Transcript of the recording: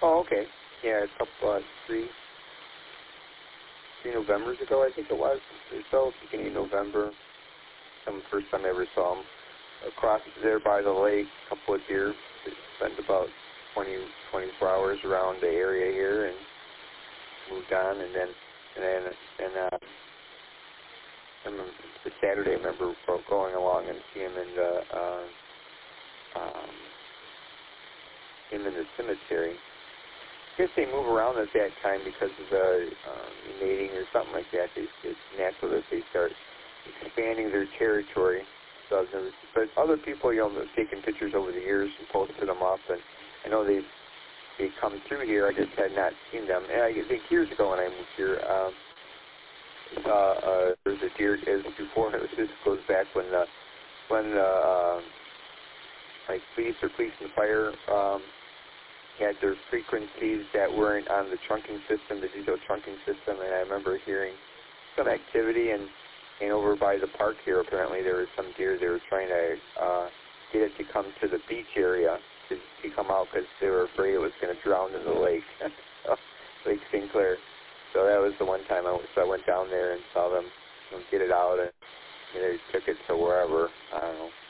Oh, okay. Yeah, a couple, three Novembers ago, I think it was, or so, beginning of November. The first time I ever saw them. Across there by the lake, a couple of deer. They spent about 24 hours around the area here and moved on. And then the Saturday, I remember going along and seeing him in the cemetery. I guess they move around at that time because of the mating or something like that. It's natural that they start expanding their territory. So, but other people, have taken pictures over the years and posted them up, and I know they come through here. I just had not seen them. And I think years ago when I moved here, there was a deer as before. This goes back when like police and fire had their frequencies that weren't on the trunking system, the digital trunking system, and I remember hearing some activity, and over by the park here, apparently there was some deer. They were trying to get it to come to the beach area to come out because they were afraid it was going to drown in the lake, Lake St. Clair. So that was the one time I went down there and saw them get it out, and they took it to wherever, I don't know,